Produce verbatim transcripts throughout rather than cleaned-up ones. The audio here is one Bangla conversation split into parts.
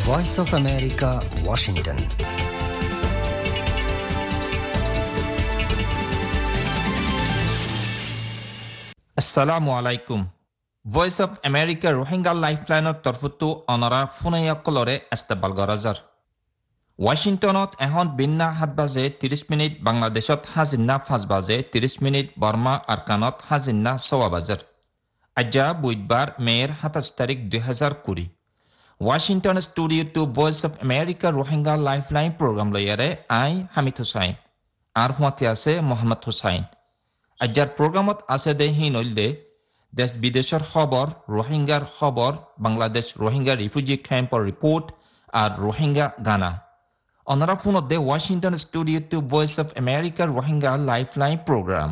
Voice of America, Washington. আসসালামু আলাইকুম। ভয়েস অফ আমেরিকা রোহিঙ্গা লাইফলাইনৰ তৰফতো অনৰা ফোনাইসকলৰে এষ্টেবাল গৰাজাৰ। ৱাশ্বিংটনত এখন বিন্না সাত বাজে ত্ৰিছ মিনিট, বাংলাদেশত হাজিন্না পাঁচ বাজে ত্ৰিছ মিনিট, বৰ্মা আৰকানত হাজিন্না ছৱা বাজাৰ। আজ্জা বুধবাৰ মে'ৰ সাতাইছ তাৰিখ দুই হাজাৰ কুৰি। ৱাশ্বিংটন ষ্টুডিঅ'টো voice of America Rohingya lifeline programme লৈয়াৰে আই হামিদ হুসাইন আৰু হুৱাতে আছে মোহাম্মদ হুসাইন। আজ্জাৰ প্ৰগ্ৰামত আছে দে হি নইল দে দেশ বিদেশৰ খবৰ, রোহিঙ্গাৰ খবৰ, বাংলাদেশ রোহিঙ্গা রিফিউজি ক্যাম্পৰ রিপোর্ট আর রোহিঙ্গা গানা। অনারা ফোনত দে ওয়াশিংটন স্টুডিওটো voice of America Rohingya lifeline programme.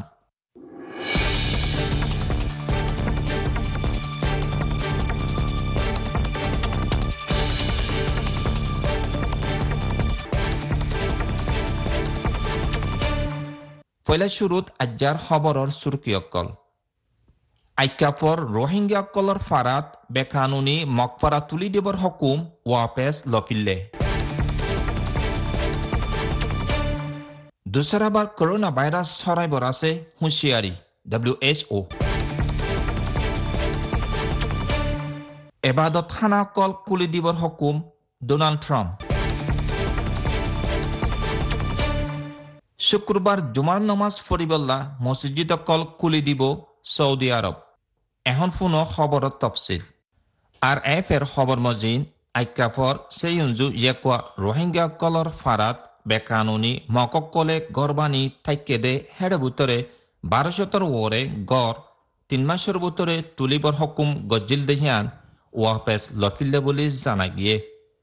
পয়লা শুরুত আজ্জার খবরর সুরকিয়কল। আইকাফর রোহিঙ্গাকলর ফারাত বেকানুনি মকফারা তুলি দেবর হকুম ওয়াপেস লফিল্লে। দুসরাবার করোনা ভাইরাস ছড়াইবর আছে হুঁশিয়ারি ডব্লিউ এইচ ও। এবাদত খানা কল কুলি দিবর হকুম ডোনাল্ড ট্রাম্প। শুক্রবার জুমার নমাজ ফরিবল্লা মসজিদ কল কুলি দিব সৌদি আরব। এখন ফুনো খবরত তফসিল। আর এফ এর খবর মজিন আইকাফর সেইঞ্জু ইয়েকুয়া রোহিঙ্গা কলর ফারাত বেকানুনি মককলে গরবানি থাইকে দে হেড়ে বুতরে বারোশতর ওরে গড় তিন মাসের বুতরে তুলিবর হকুম গজ্জিল দেহিয়ান ওয়াপেস লফিল্লে বলি জানা গিয়ে।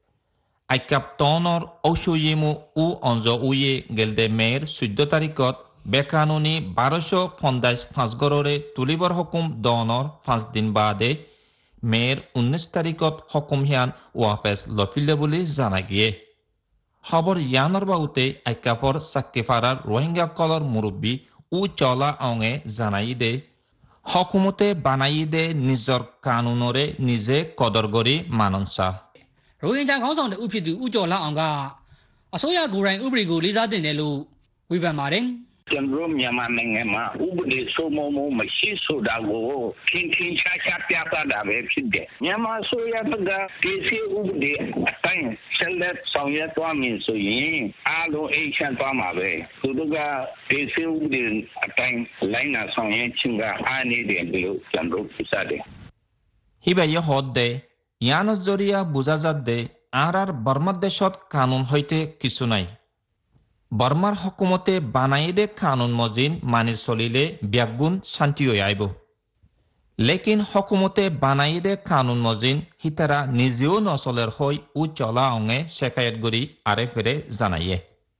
আইকাপ টনৰ ঔষয়িমু উ অঞ্জ উয়ে গেলদে মেৰ চৈধ্য তাৰিখত বেকানুনি বাৰশ পঞ্চাছ পাঁচগড়ৰে তুলিবৰ হকুম দনৰ পাঁচ দিন বাদে মেৰ ঊনৈছ তাৰিখত হকুম হিয়ান ৱাপেছ লফিলে বুলি জানা গিয়ে। খবৰ ইয়ানৰ বাউতে আইকাপৰ চাক্কিফাৰাৰ ৰোহিংগাকলৰ মুৰব্বী উ চলা অঙে জানাই দে হকুমতে বানাই দে নিজৰ কানুনৰে নিজে কদৰ কৰি মাননচা। ရိုဟင်ဂျာခေါင်းဆောင်တဲ့ဥဖြစ်သူဦးကျော်လှအောင်ကအစိုးရကိုယ်တိုင်ဥပဒေကိုလေးစားတင်တယ်လို့ဝေဖန်ပါတယ်။ကျွန်တော်မြန်မာနိုင်ငံမှာဥပဒေစိုးမိုးမှုမရှိဆိုတာကိုခင်းခင်းရှားရှားပြသတာပဲဖြစ်တယ်။မြန်မာဆိုရဘက်ကဒီစီဥပဒေအတိုင်းဆက်လက်ဆောင်ရွက်သွားမည်ဆိုရင်အားလုံးအိမ်ချမ်းသွားမှာပဲ။သူတို့ကဒီစီဥပဒေအတိုင်းလိုက်နာဆောင်ရွက်ခြင်းကအားနည်းတယ်လို့ကျွန်တော်ပြောတယ်။ হিবে হদ দে ইয়ানত জরিয়া বুঝা যাত দে আর আর বর্মার দেশত কানুন হইতে কিছু নাই। বর্মার হকুমতে বানাই দে কানুন মজিন মানি চলিলে ব্যাগুণ শান্তি হয়ে আইব। লেকিন হকুমতে বানাই দে কানুন মজিন হিতারা নিজেও নচলের হই উ চলা অঙে শেখায়ত গরি আরে ফেরে জানাইয়ে।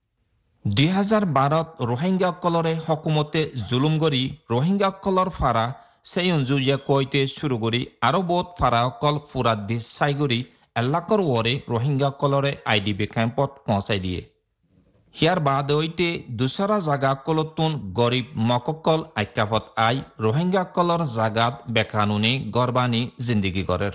দুই হাজার বারত রোহিঙ্গা কলরে হকুমতে জুলুম গরি রোহিঙ্গা কলর ফারা সেই অঞ্জুয়ে কইতে শুরু করি আরো বহুত ফারা কল ফুরাত দি সাইগরি এলাকর ওরে রোহিঙ্গা কলরে আইডিবি ক্যাম্পত পৌঁছাই দিয়ে। হিয়ার বাদ হইতে দুসরা জাগা কলতুন গরিব মককল আইকাফত আই রোহিঙ্গা কলর জাগাত বেকানুনি গরবানি জিন্দিগি করের।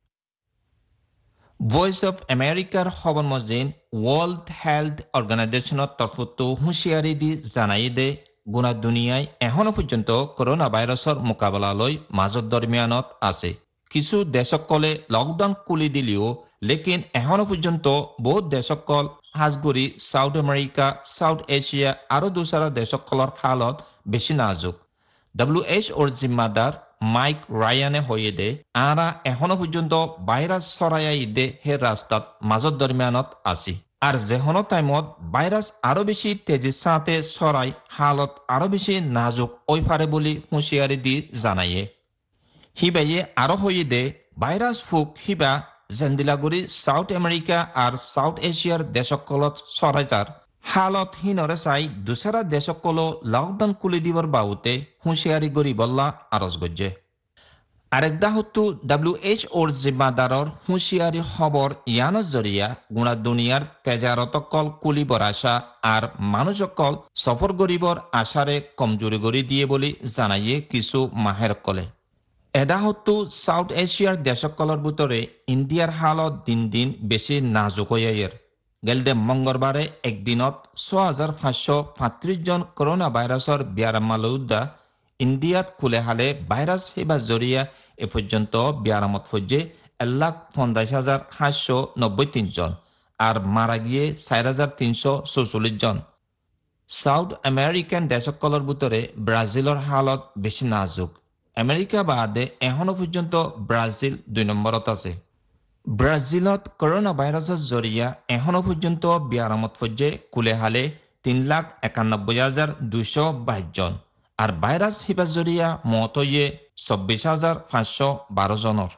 ভয়েস অফ আমেরিকার খবর মজিন ওয়ার্ল্ড হেলথ অর্গানাইজেশনের তরফতো হুঁশিয়ারি দি জানাই দে গুণা দুনিয়ায় এখনো পর্যন্ত করোনা ভাইরাসর মোকাবেলালৈ মাজত দরমিয়ানত আছে। কিছু দেশকলে লকডাউন খুলি দিলেও লেকিন এখনো পর্যন্ত বহুত দেশকল হাজগুড়ি সাউথ আমেরিকা, সাউথ এশিয়া আৰু দুসরা দেশকলর হালত বেশি নাজুক। ডব্লিউ এইচ ওর জিম্মাদার মাইক রায়ানে হয়ে দে আরা এখনো পর্যন্ত ভাইরাস ছড়াই দে হে রাস্তাত মাজত দরমিয়ানত আছি। আর যেহনো টাইমত ভাইরাস আরো বেশি তেজি সাথে ছড়াই হালত আরো বেশি নাজুক ওই ফারে বলি হুঁশিয়ারি দি জানাইয়ে। হিবাইয়ে আরো হয়ে দে ভাইরাস ফুক হিবা জেন্দিলাগুড়ি সাউথ আমেরিকা আর সাউথ এশিয়ার দেশকলত ছড়াই যার হালত হিনরে চাই দুসরা দেশকল লকডাউন খুলি দিবর বাউতে হুঁশিয়ারি গরি বল্লা আরজ গজ্জে। আরেকদা হতো ডব্লিউ এইচ ওর জিম্মাদারর হুঁশিয়ারি খবর ইয়ানত জরিয়া গুণা দুনিয়ার তেজারতকল কুলিবর আশা আর মানুষকল সফর গরিবর আশারে কমজোরি গরি দিয়ে বলি জানাইয়ে কিছু মাহের কলে। এদা হতো সাউথ এছিয়ার দেশসকলের ভিতরে ইন্ডিয়ার হালত দিন দিন বেশি নাজুক হইয়ার গেলদে মঙ্গলবারে একদিনত ছয় হাজার পাঁচশো পঁয়ত্রিশ জন করোনা ভাইরাসর বিয়ারামালুদ্দা ইন্ডিয়াত খুলে হালে ভাইরাস হেবা জরিয়া এ পর্যন্ত বিয়ারামত ফজ্জে এক লাখ পঞ্চাশ হাজার সাতশো নব্বই তিন জন আর মারা গিয়ে চার হাজার তিনশো চৌচল্লিশ জন। সাউথ আমেরিকান দেশসকলের ভিতরে ব্রাজিলের হালত বেশি নাজুক। আমেরিকা বাদে এখনো পর্যন্ত ব্রাজিল দুই নম্বরত আছে। ব্রাজিলত করোনা ভাইরাসের জরিয়া এখনো পর্যন্ত বিয়ারামত ফজ্জে কুলে হালে তিন লাখ একানব্বই হাজার দুইশো বাইশ জন আর ভাইরাস হিবা জরিয়া মত হইয়ে চব্বিশ হাজার পাঁচশো বারো জনের।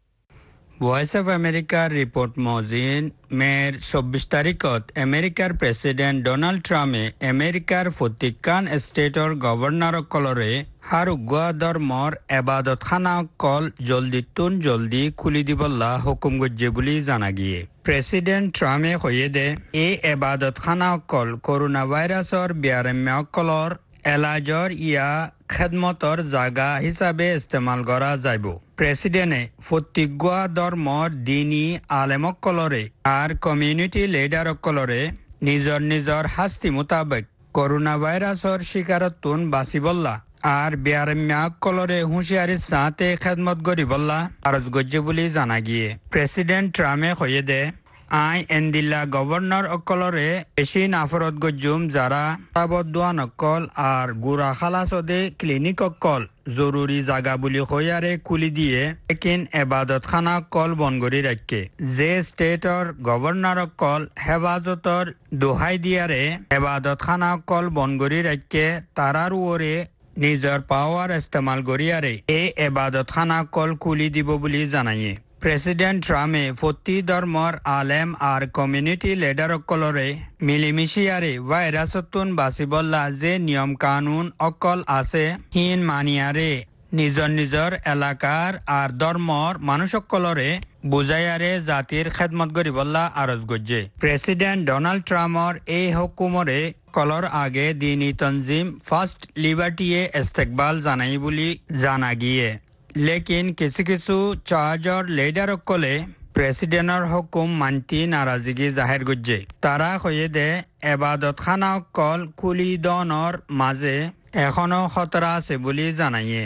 ভয়েস অফ আমেরিকার রিপোর্ট মজিন মের চব্বিশ তারিখত আমেরিকার প্রেসিডেন্ট ডোনাল্ড ট্রাম্পে আমেরিকার প্রত্যেকখান ষ্টেটর গভর্নরসকলরে হার উগুয়া ধর্মর এবাদত খানা কল জলদি তুন জলদি খুলি দিবল্লা হুকুম গজ্জে বুলি জানা গিয়ে প্রেসিডেন্ট ট্রাম্পে কয়ে দে এই এবাদত খানা কল করোনা ভাইরাসর বিয়ারাম্যকলর এলাজর ইয়া খেদমতর জাগা হিসাবে ইস্তেমাল করা যাইব। প্রেসিডেন্টে ফতিগুয়া ধর্মর দিনী আলেমকলরে আর কমিউনিটি লিডারকলরে নিজর নিজর হাস্তি মোতাবেক করোনা ভাইরাসর শিকারতুন বাঁচিবল্লা আর বিয়ারাম্যকলরে হুঁশিয়ারির সাথে খেদমত করিবল্লা আরজ গজ্জে বুলি জানা গিয়ে প্রেসিডেন্ট ট্রাম্পে কয়ে দে আই এন্দিল্লা গভর্নর অকলরে বেশি নাফরত গজ্জুম যারা তাবদুয়ান অকল আর গুড়া খালাসদে ক্লিনিক অকল জরুরি জাগা বুলি কয়ারে খুলি দিয়ে লেকিন এবাদত খানা কল বন করি রাখে যে স্টেটর গভর্নর অকল হেফাজতর দোহাই দিয়ারে এবাদত খানা কল বন করি রাখে তারার ওরে নিজর পাওয়ার ইস্তেমাল করিয়ারে এই এবাদত খানা কল খুলি দিব বুলি জানাইয়ে প্রেসিডেন্ট ট্রাম্পে প্রতি ধর্মর আলেম আর কমিউনিটি লিডারসকলরে মিলিমিশিয়ারে ভাইরাসতুন বাঁচিবল্লা যে নিয়ম কানুন অকল আছে হিন মানিয়ারে নিজর নিজর এলাকার আর ধর্মর মানুষসকলরে বুঝাইয়ারে জাতির খেদমত করিবল্লা আরজ গজ্জে প্রেসিডেন্ট ডোনাল্ড ট্রাম্পর এই হুকুমরে কলর আগে দিনী তনজিম ফার্স্ট লিবার্টিয়ে ইস্তেকবাল জানাই বুলি জানা গিয়ে লেকিন কিছু কিছু চার্জর লিডার কলে প্রেসিডেন্টর হুকুম মানতি নারাজগি জাহের গজ্জে তারা কয়ে দে এবাদত খানা কল খুলি দনর মাঝে এখনো খতরা আছে বুলি জানাইয়ে।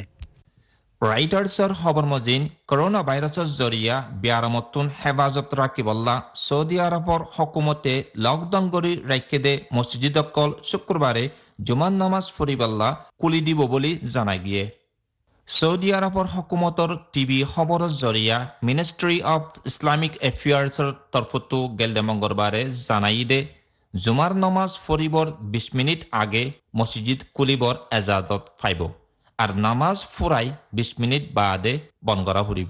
রাইটার্সর খবর মজিন করোনা ভাইরাসের জরিয়া বিয়ারামতুন হেফাজত রাখিবল্লা সৌদি আরবর হকুমতে লকডাউন করি রাখে দে মসজিদকল শুক্রবারে জুমান নামাজ ফুরিবল্লা কুলি দিব বুলি জানাই গিয়ে সৌদি আরবর হকুমতর টিভি খবরের জরিয়া মিনিস্ট্রি অফ ইসলামিক এফেয়ার্সর তরফতো গেলদে মঙ্গলবারে জানাই দে জুমার নমাজ ফরিবর বিশ মিনিট আগে মসজিদ কুলিবর এজাজত পাইব আর নামাজ ফুরাই বিশ মিনিট বাদে বন করা ফুরিব।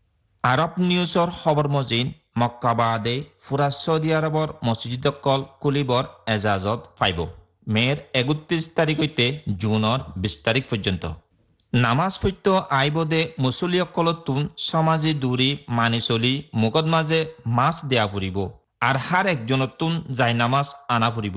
আরব নিউজর খবর মজিন মক্কা বাদে ফুরা সৌদি আরবর মসজিদকল কুলিবর এজাজত পাইব মের একত্রিশ তারিখ হইতে জুনের বিশ তারিখ পর্যন্ত। নামাজ ফৈত্য আইবদে মুসলিয়কলতুন সমাজে দূরি মানি চলি মুখত মাঝে মাছ দেয়া ফুরিব আর হার একজনতুন যাই নামাজ আনা ফুরিব।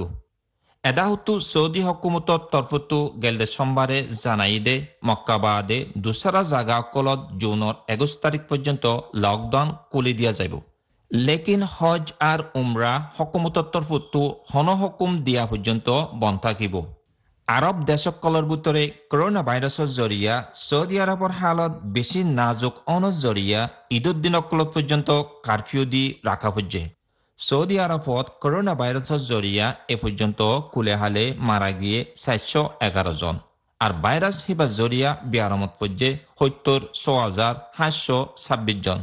এদা হতো সৌদি হকুমতর তরফতো গেলদে সোমবারে জানাই দে মক্কা বাদে দুসরা জাগা কলত জুনের একুশ তারিখ পর্যন্ত লকডাউন খুলি দিয়া যাইব লেকিন হজ আর উমরা হকুমতর তরফতো হন হুকুম দিয়া পর্যন্ত বন্ধ থাকিব। আরব দেশসকলের ভিতরে করোনা ভাইরাসের জরিয়া সৌদি আরবর হালত বেশি নাজুক অনর জরিয়া ঈদের দিনকলত পর্যন্ত কারফিউ দি রাখা হচ্ছে। সৌদি আরবত করোনা ভাইরাসের জরিয়া এ পর্যন্ত কুলে হালে মারা গিয়ে চারশো এগারো জন আর ভাইরাস হিবা জরিয়া বিয়ারামত পর্যে সত্তর ছ হাজার সাতশো ছাব্বিশ জন।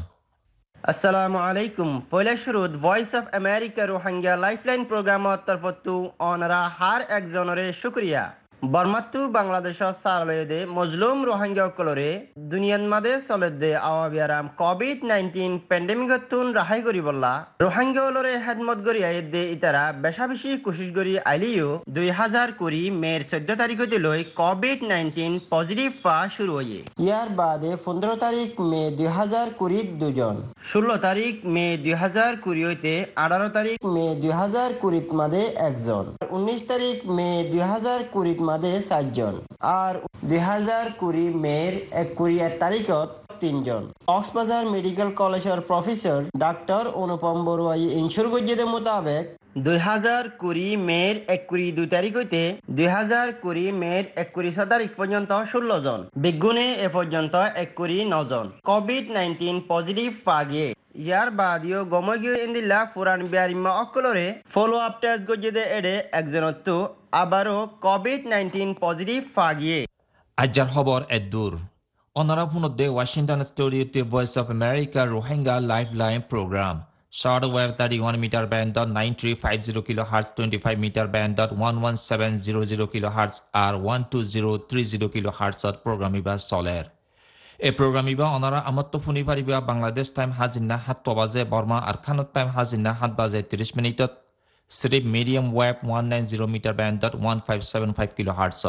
আসসালামু আলাইকুম ফয়লা শুরুত voice of America Rohingya lifeline প্রোগ্রামত তরফতো অনরা হার একজনরে শুক্রিয়া বর্মাত্তু বাংলাদেশত সারলয়ে মজলুম রোহিঙ্গা কলরে দুনিয়ান মাদে চলেদে আওয়াবিয়ারাম কোভিড নাইনটিন প্যান্ডেমিকতুন রাহাই করিবল্লা রোহিঙ্গা অলরে হেদমত গরি আইদে ইতারা বেশা বেশি কোশিশ গরি আইলিও দুই হাজার কুড়ি মের চোদ্দ তারিখতে লই কোভিড নাইনটিন পজিটিভ পা শুরু হয়ে ইয়ার বাদে পনেরো তারিখ মে দুই হাজার কুড়িত দুজন ষোলো তারিখ মে দুই হাজার কুড়ি হইতে আঠারো তারিখ মে দুই হাজার কুড়িত মাদে একজন উনিশ তারিখ মে দুই হাজার কুড়িত মাদে চারজন আর দুই হাজার কুড়ি মের এক কুড়িয়ার তারিখত তিনজন। কক্সবাজার মেডিকেল কলেজের প্রফেসর ডাক্তার অনুপম বড়ুয়াই ইনসুর গজ্জেদে মোতাবেক দুই হাজার কুড়ি মের এক কুড়ি দুই তারিখ হইতে দুই হাজার কুড়ি মের এক কুড়ি ছয় তারিখ পর্যন্ত ষোলো জন, বিজ্ঞানে এ পর্যন্ত এক কুড়ি নজন কোভিড নাইন্টিন পজিটিভ পাগে। ইয়ার বাদিও গমগীয় ইন্দিল্লা ফুরান বিয়ারিমা অকলরে ফলো আপ টেস্ট গজ্জেদে এডে একজনত্ব আবারও কোভিড নাইন্টিন পজিটিভ পাগিয়ে। আজ্জার খবর এদুর অনারা ফোনতে ওয়াশিংটন স্টুডিওতে voice of America Rohingya lifeline programme shortwave thirty-one meter band dot nine three five zero kilohertz, twenty-five meter band dot one one seven zero zero kilohertz আর one two zero three zero kilohertz program ইবা চলের। এই প্রোগ্রাম ইবা অনারা আমত্ত ফোনি পারিবা বাংলাদেশ টাইম হাজিনা সাত বাজে বর্মা আর খানত টাইম হাজিনা সাত বাজে ত্রিশ মিনিটত শ্রী medium wave one ninety meter band dot one five seven five kilohertz।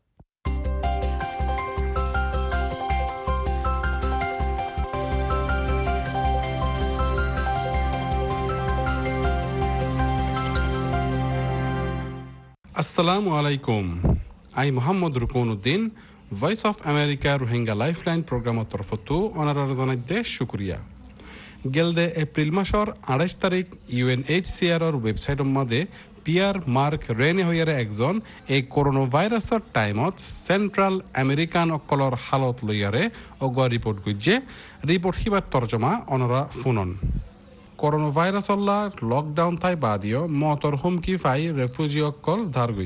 আসসালামু আলাইকুম। আই Mohammad Ruknuddin voice of America Rohingya lifeline প্রোগ্রামৰ তৰফতো অনাৰৰ জনাইতে শুক্ৰিয়া। গেলদে এপ্ৰিল মাসৰ আঠাইশ তাৰিখ ইউ এন এইচ চি আৰৰ ৱেবছাইটৰ মাদে পিয়াৰ মাৰ্ক ৰেনে হৈয়াৰে একজন এই কৰোনা ভাইৰাছৰ টাইমত চেণ্ট্ৰেল আমেৰিকান অকলৰ হালত লৈয়াৰে অগোৱা ৰিপৰ্ট গুজে ৰিপৰ্ট সিবাৰ তৰ্জমা অনৰা ফোনন। করোনা ভাইরাস লকডাউন থাই বাদিও মতর হুমকি ফাই রেফিউজি অকল ধারগুই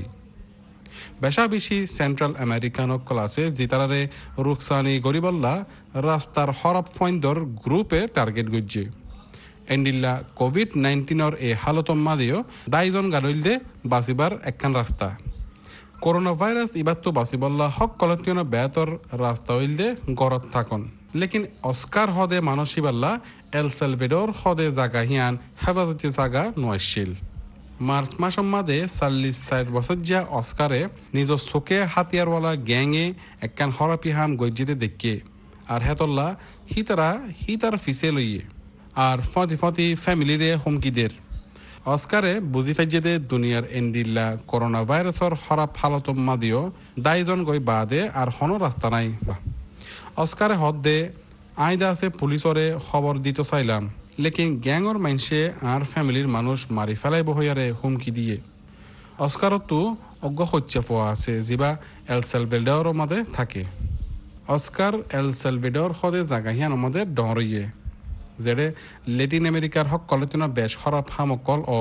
বেশা বেশি সেন্ট্রাল আমেরিকান অকল আছে জিতারারে রুকসানি গরিবল্লা রাস্তার হরপ পয়েন্টর গ্রুপে টার্গেট গুজছে এন্ডিল্লা কোভিড নাইন্টিনের এই হালতম মাদিও দাইজন গাড়িল দে বাঁচিবার একখান রাস্তা। করোনা ভাইরাস ইবার তো বাঁচিবল্লা হক কলতীয় বেতর রাস্তা হইল দে গরত থাকন লেকিন অস্কার হদে মানসিবাল্লা এল সেলভেডর হদে জাগা হিয়ান হেফাজতি জাগা নয়শীল। মার্চ মাসের মাদে চাল্লিশ ষাট বছর যা অস্কারে নিজ চোখে হাতিয়ারওয়ালা গ্যাংয়ে একখান হরাপি হাম গজ্জিতে দেখে আর হেতল্লা হিতারা হিতার ফিসে লইয়ে আর ফতি ফতি ফ্যামিলিরে হুমকিদের অস্কারে বুঝি ফেজেদে দুনিয়ার এন্ডিল্লা করোনা ভাইরাসর হরাপ হালতম মাদিও দাইজন গই বাদে আর হন রাস্তা নাই। অস্কারে হদ দে আইদা আছে পুলিশরে খবর দিতে চাইলাম লেকিন গ্যাংর মাইনসে আর ফ্যামিলির মানুষ মারি ফেলাইব হইয়ারে হুমকি দিয়ে। অস্কারতো অজ্ঞ হচ্ছে পোয়া আছে যিবা এল সেলভেডর মাদে থাকে। অস্কার এল সেলভেডর হদে জাগাহিয়ান মাদে ডরিয়ে যেড়ে লেটিন আমেরিকার হক কলেতিন বেশ হরাপ হামকল অ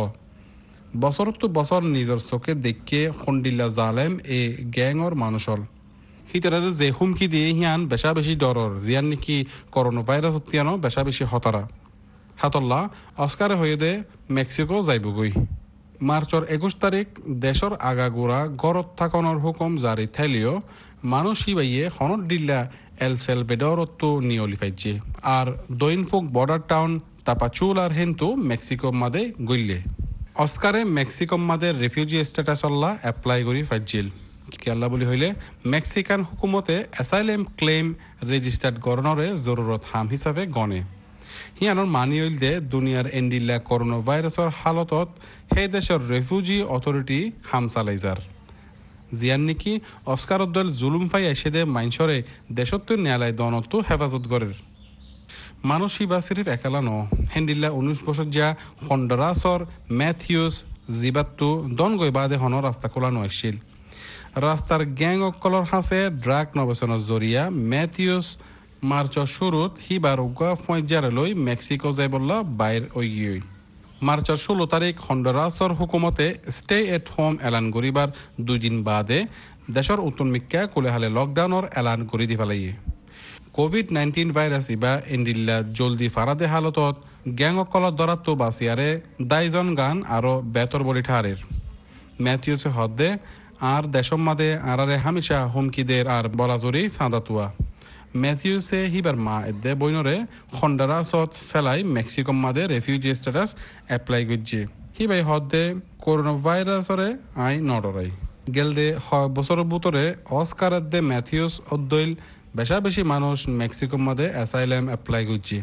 বছরতো বছর নিজের চোখে দেখে খন্ডিল্লা জালেম এ গ্যাংর মানুষল হিতারে যে হুমকি দিয়ে হিয়ান বেশা বেশি ডরর জিয়ান নাকি করোনা ভাইরাস তিয়ানো বেশা বেশি হতারা হাতল্লা অস্কারে হয়ে দে মেক্সিকো যাইবগৈ। মার্চর একুশ তারিখ দেশর আগাগোড়া গরত থাকনের হুকুম জারি থাইলেও মানুষ হিবাইয়ে হনত ডিল্লা এল সেলভেডরতো নিয়লি পাইছে আর দৈনফুক বর্ডার টাউন তাপাচুলার হেন্তু মেক্সিকো মাদে গইলে অস্কারে মেক্সিকো মাদে রেফিউজি স্ট্যাটাসল্লা এপ্লাই করি পাইছিল কেলা বলি হইলে মেক্সিকান হুকুমতে এসাইলেম ক্লেম রেজিস্টার্ড গণরে জরুরত হাম হিসাবে গণে। হিয়ানোর মানি হইল দে দুনিয়ার এন্ডিল্লা করোনা ভাইরাসর হালতত সেই দেশের রেফিউজি অথরিটি হাম চালাই যার জিয়ান নাকি অস্কারত দল জুলুম ফাই আইসে দে মাইনসরে দেশত্ব ন্যায়ালয় দনত হেফাজত গড়ের মানুষ হিবা সিরিফ একালা ন হেন্ডিল্লা উনিশ বছর যা হন্ডরাসর ম্যাথিউস জিবাত্তু দন গই বাদে হন রাস্তা খোলা নয়শীল রাস্তার গ্যাং অকলর হাসে ড্রাগ নবেচনের জরিয়া ম্যাথিউস মার্চর শুরুত হিবার উগা ফয়জারে লই মেক্সিকো যাই বললা বাইর ওই গিয়ে মার্চর ষোলো তারিখ হন্ডরাসর হুকুমতে স্টে এট হোম এলান করিবার দুই দিন বাদে দেশের উত্তরমিকা কোলেহালে লকডাউনের এলান করে দি ফেলাইয়ে। কোভিড নাইন্টিন ভাইরাস ইবা এন্ডিল্লা জলদি ফারাদে হালতত গ্যাং অকলর দরাত্তো বাসিয়ারে দাইজন গান আরো বেতর বলি ঠারের ম্যাথিউসে হদ্দে আর দেশম মাদে আরারে হামিশা হুমকিদের আর বলাজরি সাঁদাতুয়া। ম্যাথিউসে হিবার মা এদে বইনরে হন্ডারাসত ফেলাই মেক্সিকো মাদে রেফিউজি স্ট্যাটাস এপ্লাই করছে হিবাই হদ্দে করোনা ভাইরাসরে আই নডরাই গেলদে হয় বছর বুতরে অস্কার দে ম্যাথিউস অদ্দইল বেশা বেশি মানুষ মেক্সিকো মাদে অ্যাসাইলাম এপ্লাই করছে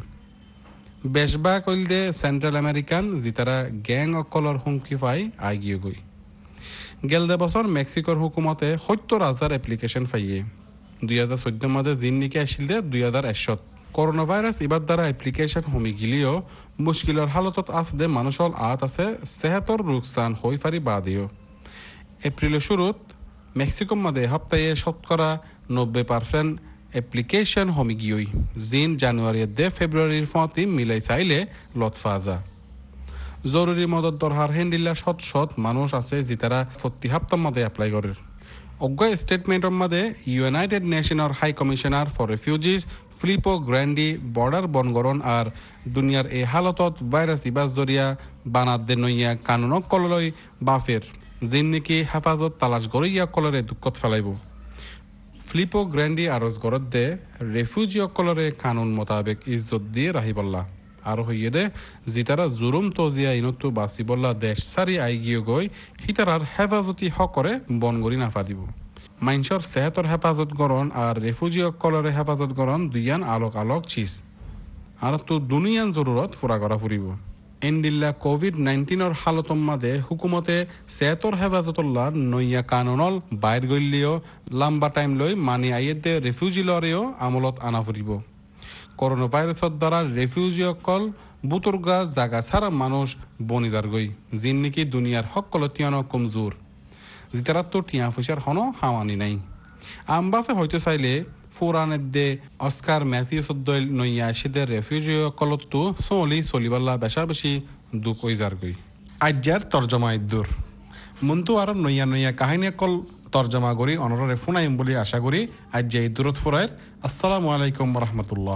বেশবা কইল দে সেন্ট্রাল আমেরিকান জিতারা গ্যাং অকলর হুমকি পাই আই গিয়ে গই গেলদে বছর মেক্সিকোর হুকুমতে সত্তর হাজার এপ্লিকেশন পাইয়ে দুই হাজার চৈধ্য মাঝে জিন নিকে আসিল দে দুই হাজার একশত করোনা ভাইরাস এবার দ্বারা এপ্লিকেশন হমি গিলিও মুশকিলৰ হালতত আছে দে মানুষল আত আছে সেহতর রোকসান হই ফারি বাদিও এপ্রিলের শুরুত মেক্সিকোর মাঝে সপ্তাহে শতকরা নব্বই পার্সেন্ট এপ্লিকেশন হমি গিয়েই জিন জানুয়ারির দে ফেব্রুয়ারির ফতি মিলাই চাইলে লতফাজা জরুরি মদত দরহার হেন্ডিল্লা শত শত মানুষ আছে যেতারা প্রতি সপ্তাহ মাঝে এপ্লাই করে অজ্ঞ স্টেটমেন্টের মাঝে ইউনাইটেড নেশনের high commissioner for refugees Filippo Grandi border বনগরণ আর দুনিয়ার এই হালতত ভাইরাস ইবাস জরিয়া বানাত দে নইয়া কানুনক কললৈ বাফের জিন নাকি হেফাজত তালাশ গড়িয়া কলরে দুঃখত ফেলাইব ফিলিপো গ্র্যান্ডি আরজ গরত দে রেফিউজি অকলরে কানুন মোতাবেক ইজ্জত দিয়ে রাহিবল্লা আর হইয়ে দে জিতারা জুরুম তজিয়া ইনতো বাসিবল্লা দেশ সারি আই গিয়ে গই হিতারার হেফাজতি হকরে বনগরি না পারিব মাইনসর সেহতর হেফাজত গরণ আর রেফিউজি অকলরে হেফাজত গরণ দুইয়ান আলোক আলোক চিজ আর তো দুনিয়ান জরুরত ফুরা করা ফুরিব এন্ডিল্লা কোভিড নাইন্টিনের হালতম মাদে হুকুমতে সেহতর হেফাজতুল্লাহ নইয়া কানুনল বাইর গইলিও লম্বা টাইম লৈ মানি আইয়ে দে রেফিউজি লরেও আমলত আনা ফুরিব করোনা ভাইরাসের দ্বারা রেফিউজি অকল বুতুর্গা জাগা সারা মানুষ বনিদার গই জিন নাকি দুনিয়ার হকল তিয়ানো কমজোর যেতারা তো টিয়া পয়সার হনো হাওয়ানি নাই আমবাফে হয়তো চাইলে ফুরানের দে অস্কার ম্যাথিউস দল নইয়া আসিদে রেফিউজি অকলতো চলি চলিবাল্লা বেশা বেশি দুঃখ যার গই আজ্জার তর্জমা ইদ্দুর মন্তু আর নইয়া নইয়া কাহিনী অকল তর্জমা করি অনরে ফোনাইম বলে আশা করি আজ যে দূরত ফুরায়ের আসসালামু আলাইকুম রহমতুল্লাহ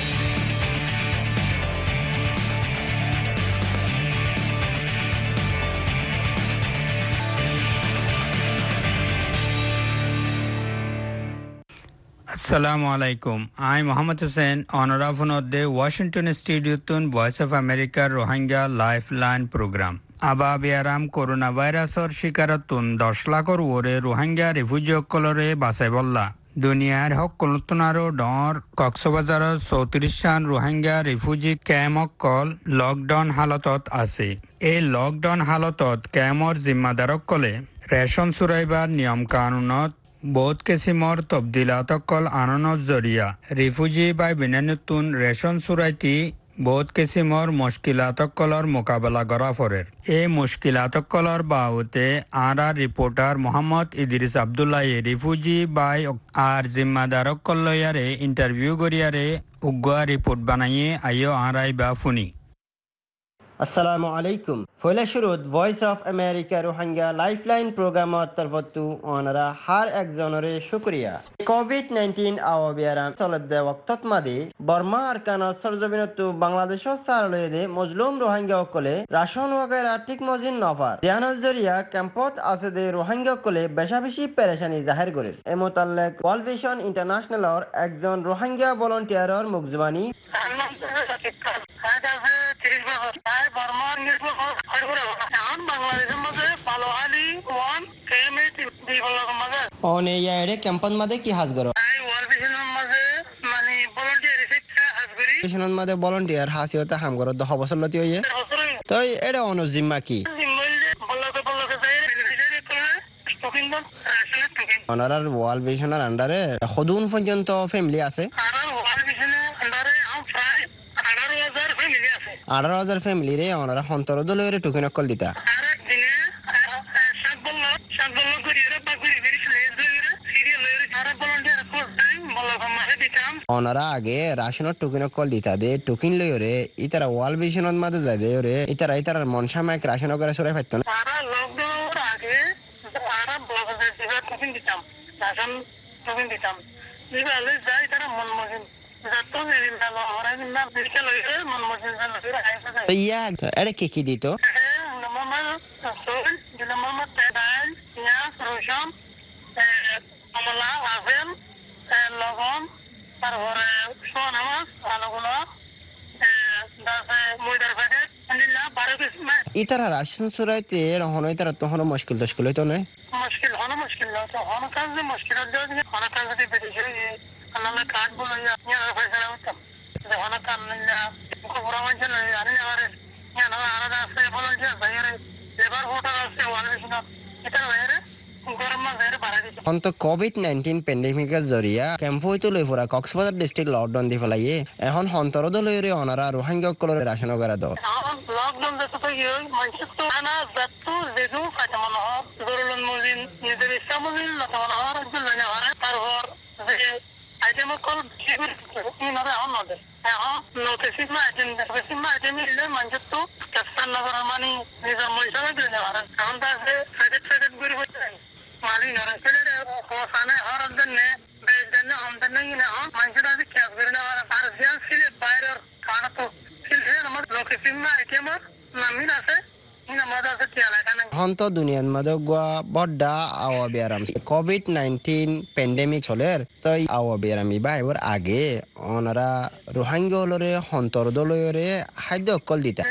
আসসালামু আলাইকুম আই মোহাম্মদ হোসেন অনরাফনদে ওয়াশিংটন স্টুডিওতুন ভয়েস অফ আমেরিকার রোহিঙ্গা লাইফ লাইন প্রোগ্রাম আবা বিয়ারাম করোনা ভাইরাসর শিকারতুন দশ লাখর ওরে রোহিঙ্গা রিফিউজি অকলরে বাঁচাই বললা দুনিয়ার হকলতনারো ডর কক্সবাজার চৌত্রিশ সান রোহিঙ্গা রিফিউজি ক্যাম্প অকল লকডাউন হালতত আছে এই লকডাউন হালতত ক্যাম্পর জিম্মাদারকলে রেশন চুরাইবার নিয়ম কানুনত বহুত কিসিমর তবদিলাতকল আননত জরিয়া রিফিউজি বাই বিনানুতুন রেশন চুরাইতি বহুত কিসিমর মুশকিলাতকলর মোকাবেলা করা ফরের এই মুশকিলাতকলর বাউতে আরা রিপোর্টার মোহাম্মদ ইদ্রিস আব্দুল্লাহ রিফিউজি বাই আর জিম্মাদারকল লয়ারে ইন্টারভিউ করিয়ারে উগ্গা রিপোর্ট বানাইয়ে আইও আরাই বা ফুনি আসসালামু আলাইকুম ফয়লা শুরুত voice of America Rohingya lifeline প্রোগ্রামত তরফতু ওনারা হার একজনরে শুকরিয়া কোভিড নাইন্টিন আওয়াবিয়ারাম চলদে ওয়াক্তত মাদি বর্মা আরকানা সরজমিনতু বাংলাদেশত সারলয়েদে মজলুম রোহিঙ্গা অকলে রাশন ওয়াগেরা ঠিক মজিন নফার দিয়ানজ জরিয়া ক্যাম্পত আছে দে রোহিঙ্গা অকলে বেশা বেশি পেরেশানি জাহির করে এ মোতাল্লেক ওয়ার্ল্ড ভিশন ইন্টারন্যাশনালর একজন রোহিঙ্গা ভলান্টিয়ারর মুখজবানি অনে ইয়ারে ক্যাম্পন মাদে কি হাজ গরো মিশনের মাদে ভলান্টিয়ার হাসিওতে হাম গরো দহ বছর লতি হইয়ে তই এটা অনো জিম্মা কি অনারার ওয়ার্ল্ড ভিশনের আন্ডারে কদুন পর্যন্ত ফ্যামিলি আছে আঠারো হাজার ফ্যামিলি রে ওনারা সন্তর দলের টুকিন অকল দিতা ওনারা আগে রাশনের টুকিন অকল দিতা দে টুকিন লই রে ইতারা ওয়াল ভিশনের মাঝে যায় দে রে ইতারা ইতারার মন সামায়িক রাশন করে সরাই পাইতো না আগে আরা ব্লগে দিবা টুকিন দিতাম রাশন টুকিন দিতাম দিবালে যাই তারা মন মজিন ইয়া আরে কি কি দিত ইতারা রাশন সুরাইতে হন ইতারা তো হন মুশকিল মুশকিল হইতো না মুশকিল হন মুশকিল তো হন কাজ মুশকিল দিয়ে হন কাজ দিয়ে বেরিয়ে আল্লাহ কাট বলে ইয়া ফয়সালা হতো হন কাজ না প্রোগ্রাম চলে আরে আরে ইয়া না আলাদা আছে ভলান্টিয়ার বাইরে লেবার হোটেল আছে ওয়ালে শুনো এটা অন্ত কোভিড নাইনটিন পেন্ডেমিকের জরিয়া ক্যাম্প হইতে লই পুরা কক্সবাজার ডিস্ট্রিক্ট লকডাউন দি ফেলাইয়ে এখন হন্তরদ লইরে অনারা রোহিঙ্গা কলর রাশন করা দ লকডাউন দেখতে পাই মানুষ তো আনা যাত্তু যেদু কাটানো হয় দরুল মুজিন নিজের ইচ্ছা মুজিন লতানো হয় রাজ্য লইনে হয় তারপর যে আইটেম কল কি করে ইনারে হন নদে এখন নোটিস না আইটেম দেখেছি না আইটেম ইলে মানুষ তো কাস্তান নগর মানে নিজের মইসানে দিলে হয় এখন তাতে ফেডেট ফেডেট করে হচ্ছে মালি নরে ছেলে কোসানে হরদ নে বেজনে আমদনে ইনা মানুষ দাদি ক্যাপ করে না আর জিয়ান সিলে বাইরের খানা তো সিলে আমার লোকেশন না আইটেম নামিন আছে ইনা মাদা আছে কি আলাদা হন্ত দুনিয়ার মধ্যে গোয়া বড়া আওয়া বিয়ারাম কোভিড নাইনটিন প্যান্ডেমিক হলের তো আওয়া বিয়ারামি বা এবার আগে ওনারা রোহিঙ্গা হলরে হন্তর দলরে খাদ্য অকল দিতা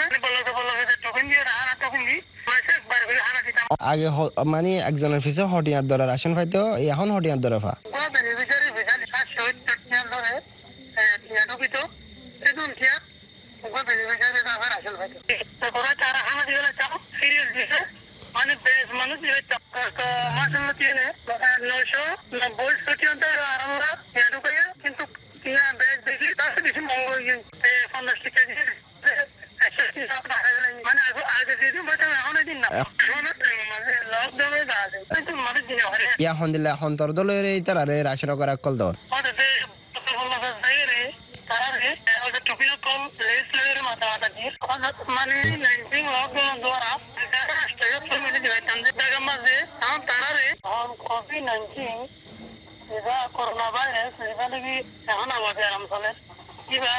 আগে মানে একজনের পিছে হটিয়ার দরে রাশন পাইতো এখন হটিয়ার দরে ফা মানে বেশ মানুষ মাসাল তিনে নয়শো নব্বই পর্যন্ত আমরা কিন্তু বেশ বেশি তার বেশি মঙ্গল পঞ্চাশ কেজি মানে আগে যদি এখন দিন না লকডাউনে ইয়া হন্দিলা হন্তর দলের তারারে রাশন করা কল দর মানে নাইনটিন লকডাউন দ্বারা রাষ্ট্রীয় তারারে কোভিড নাইনটিন এবার করোনা ভাইরাস এবার নাকি এখন আমাদের আরাম চলে কিবা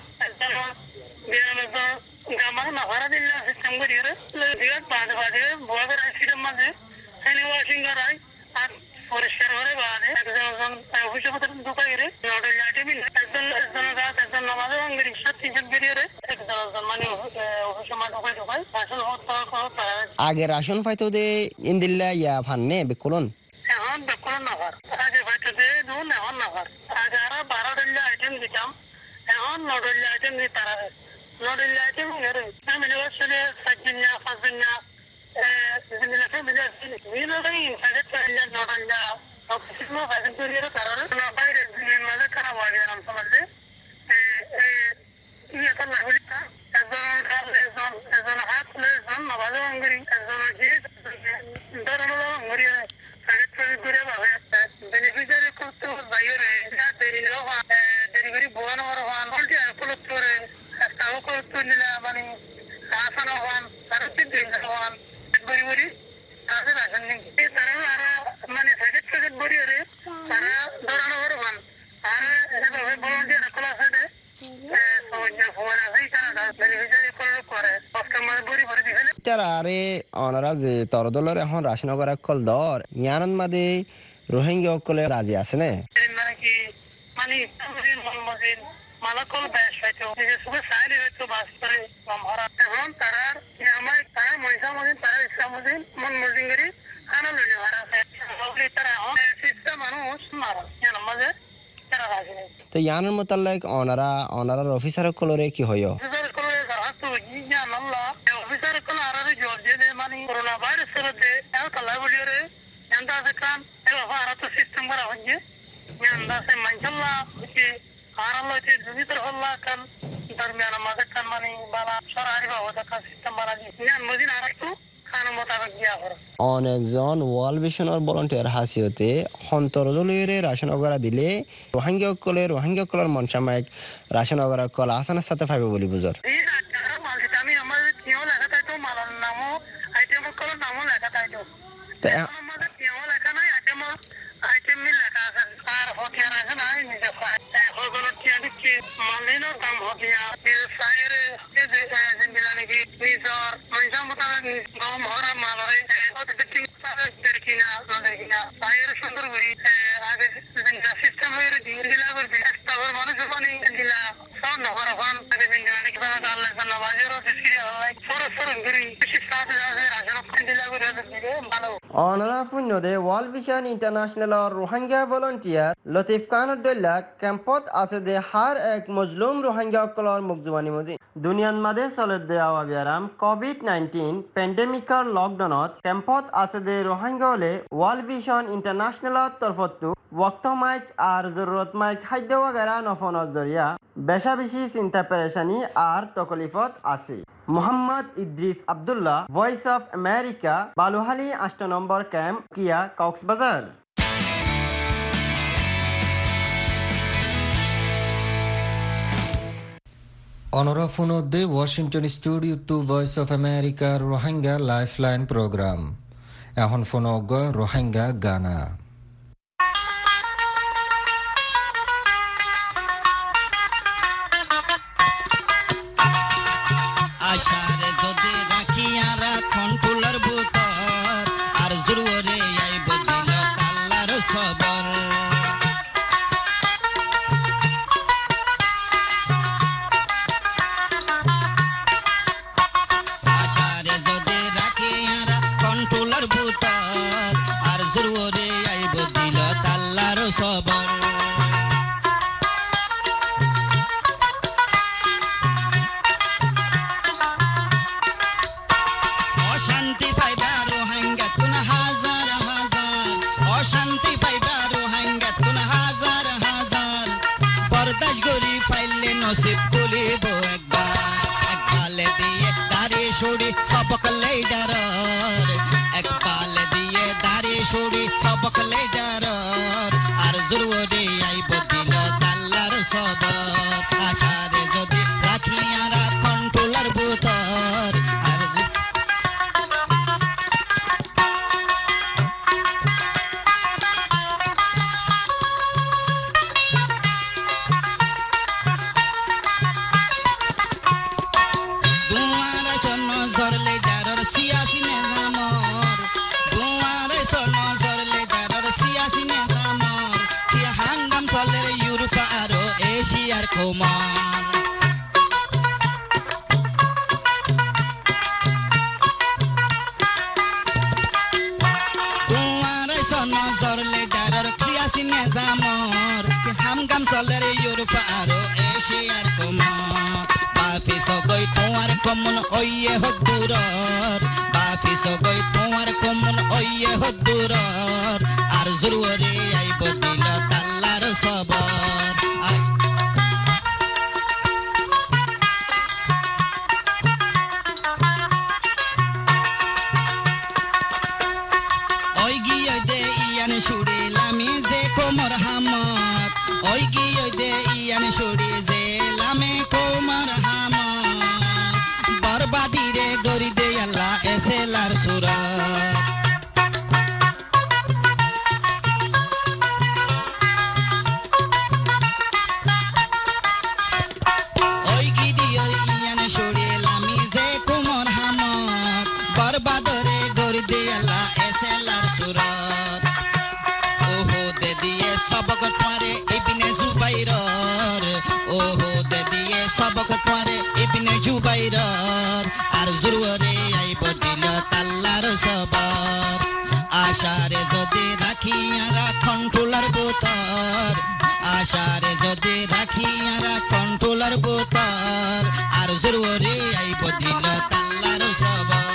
গামার নাফারা দিল্লা সিস্টেম করি বিরাট বাঁধে বাঁধে বয়াবের আইসিডের মাঝে এনে ওয়াশিং করাই আর পরিষ্কার করে বাঁধে একজন অফিসে ঢুকাই রে নডেল আইটেম একজন একজন রাত একজন নামাজে ভাঙ্গি রিক্সা তিনজন বেরিয়ে রে একজন মানে অফিসে মা ঢুকাই ঢুকাই আসল আগে রাশন পাইতো দে ইন্দিল্লা ইয়া ফান্নে বেকুলন এখন বেকুলন নাফার আগে পাইতো দে দুন এখন নাফার আগে আর বারো ডেল্লা আইটেম দিতাম এখন নডেল আইটেম দি তারা নডেল আইটেম রে ফ্যামিলি আসলে সাতদিনা পাঁচদিনা জিনিস ফ্যামিলি আসলে মিলরে ইনসাইড ফ্যামিলি নডেল অফিস মো ফাইন করিয়ে কারণ না বাইরে দিনের মাঝে খারাপ হয়ে গেলাম সমাজে এ ইয়া তো না হলিতা একজন একজন একজন হাত একজন নামাজ ভাঙ্গি একজন জি ধরনো ভাঙ্গি সাইড ফ্যামিলি করে ভাবে বেনিফিশিয়ারি করতে বাইরে যা দেরি হওয়া ডেলিভারি বোন হওয়ার হওয়ান বলতে আপলোড করে তাও করতে নিলে মানে শাসন হওয়ান তারা দিন হওয়ান বড়ি বড়ি তাদের আসেন নাকি তারা আর মানে সাইড ফ্যামিলি বড়ি রে তারা ধরানো হওয়ান আর এভাবে ভলান্টিয়ার কলা সাইডে তারা আরে অনারা যে তরদলের এখন রাশন করা কল দর ইয়ানন মাদে রোহিঙ্গা কলে রাজি আছে না মানে কি মানে মালাকল বেশ হয়তো সুখে সাইলে হয়তো বাস করে মহারা এখন তারা আমার তারা মহিষা মদিন তারা ইসলাম মদিন মন মদিন করি খানা লইলে মারা তারা সিস্টেম মানুষ মারা মাঝে তারা রাজি নেই তো ইয়ানের মোতালেক অনারা অনারার অফিসার কলরে কি হয় অফিসার কলরে তো জিয়া নাল্লা অফিসার কল আরারে জব যে মানে করোনা ভাইরাস চলতে এও কলা বলিরে এন্ডা দেখান এও আরা তো সিস্টেম করা হচ্ছে এন্ডা সে মানছলা কি আরালো যে ভিতর হল্লা কান দরমিয়ানা মাঝে কান মানে বালা সরারি বাবা দেখা সিস্টেম বানা দি ইয়ান মদিন আরাকটু খান মোতাবেক গিয়া করে অনেকজন ওয়াল ভিশনের ভলান্টিয়ার হাসিয়তে হন্তরদলরে রাশন অগরা দিলে রোহিঙ্গা কলে রোহিঙ্গা কলর মনসামাইক রাশন অগরা কল আসানের সাথে পাইবে বলি বুঝর আমি আমার কেউ লেখা তাই তো মালার নামও আইটেম কলর নামও লেখা তাই তো আমাদের কেউ লেখা নাই আইটেম আইটেম মি লেখা আছে আর হতিয়ার আছে না নিজে হগল টিয়া দিচ্ছি মালিনো দাম হতিয়া সাইরে জিন্দিলা নাকি নিজর মনসা মোতাবেক গম হরা মালরে কিনা কিনা সাইরে সুন্দর করি আগে সিস্টেম হয়ে জিন্দিলা করবি মানুষ মানে জিন্দিলা সব নহর হন আগে জিন্দিলা নাকি আল্লাহ নবাজেরও সিরিয়াল সরস সরস করি বেশি সাথে আসলে রাজন জিন্দিলা করে ভালো অনারা ফুন্নদে world vision international Rohingya volunteer Latif Khan উদ্দুল্লাহ ক্যাম্পত আছে দে হার এক মজলুম রোহিঙ্গা অকলর মুকজুবানি মজি দুনিয়ান মাদে চলে দে আওয়াবিয়ারাম কোভিড নাইনটিন পেন্ডেমিকৰ লকডাউনত ক্যাম্পত আছে দে রোহিঙ্গা হলে ওয়ার্ল্ড ভিশন ইন্টারন্যাশনাল তরফতো ওয়াক্ত মাইক আর জরুরত মাইক খাদ্য ওয়াগারা নফনত জরিয়া বেশা বেশি চিন্তা পেরেশানি আর তকলিফত আছে Mohammad Idris Abdullah voice of America Balukhali আষ্ট নম্বর ক্যাম্প কিয়া কক্সবাজার অনরা ফোনদে Washington studio to voice of America Rohingya lifeline program এখন ফোনগ রোহিঙ্গা গানা আশারে যদি রাখিয়া রাখন টুলার ভূতর আর জুরুরে আইব দিল আল্লাহর সবর আশারে যদি রাখিয়া রাখন টুলার ভূতর আর জুরুরে আইব দিল আল্লাহর সবর নসিব খুলিব একবার একবালে দিয়ে দাড়ি শুড়ি সবক লেডারর একবাল দিয়ে দাড়ি শুড়ি সবক লেডারর আর জরুরি আইব দিল আল্লাহর সবর আশারে যদি রাখিয়া রাখন টুলার ভূতর আর এশিয়ার কুমার তোমার নজর লেডারর সিয়াসি নিজামর হামগাম চলের ইউরোপ আরো এশিয়ার কুমার বাফি সগৈ তোমার কমন ওইয়ে হদুরর বাফি সগৈ তোমার কমন ওইয়ে হদুরর আর জরুরি আইব দিল আল্লাহর সবর শুড়ি যে লামে কোমর হামা বরবাদি রে গরি দে আল্লাহ এসেলার সুরাত ওই গিদি ওই ইয়ানে শুড়ি লামি যে কোমর হামা বরবাদ রে গরি দে আল্লাহ এসেলার সুরাত ওহো দে দিয়ে সবক তোমারে ইবনে জুবাইর ওহো দে দিয়ে সবক তোমারে ইবনে জুবাইর আর জুরুরে আইব দিল আল্লাহর সবর আশারে যদি রাখিয়া রাখন টুলার ভূতর আশারে যদি রাখিয়া রাখন টুলার ভূতর আর জুরুরে আইব দিল আল্লাহর সবর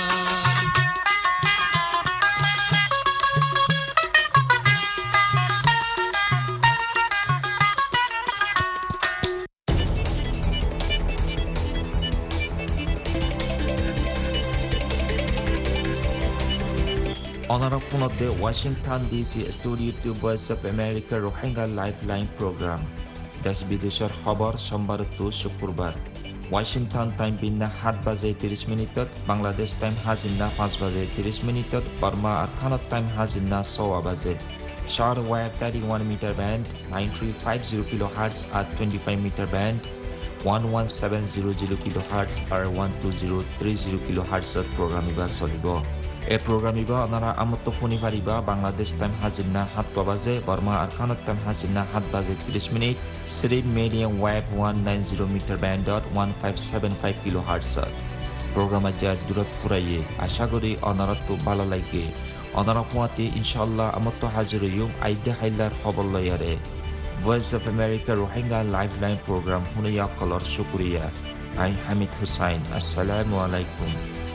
অনারা ফোনতে Washington DC studio to voice of America Rohingya lifeline programme দেশ বিদেশের খবর সোমবার টু শুক্রবার ওয়াশিংটন টাইম বিন্না সাত বাজে ত্ৰিশ মিনিটত বাংলাদেশ টাইম হাজিনা পাঁচ বাজে ত্ৰিশ মিনিটত বার্মা আর খানত টাইম হাজিনা ছয় বাজে short wave thirty one metre band nine three five zero kilo hertz আর twenty five metre band one one seven zero zero kilo hertz আর one two zero three zero kilo হার্টসত প্রোগ্রাম ইবা চলিব এই প্রোগ্রাম ইবা আপনারা আমত্ত ফোনি পারিবা বাংলাদেশ টাইম হাজিনা সাত বাজে বার্মা আর খানত টাইম হাজিনা সাত বাজে ত্ৰিশ minute stream medium wave one nine zero metre ব্যান্ডত one five seven five kilo হার্টসত প্রোগ্রাম যা দূরত ফুরাইয়ে আশা করি অনারত ভালো লাগে অনারা ফুয়াতি ইনশাআল্লাহ আমত্ত হাজিরইম আইদে হাইলার খবর লয়ারে voice of America Rohingya lifeline programme হুনিয়া কলর শুকরিয়া আই হামিদ হুসাইন আসসালামু আলাইকুম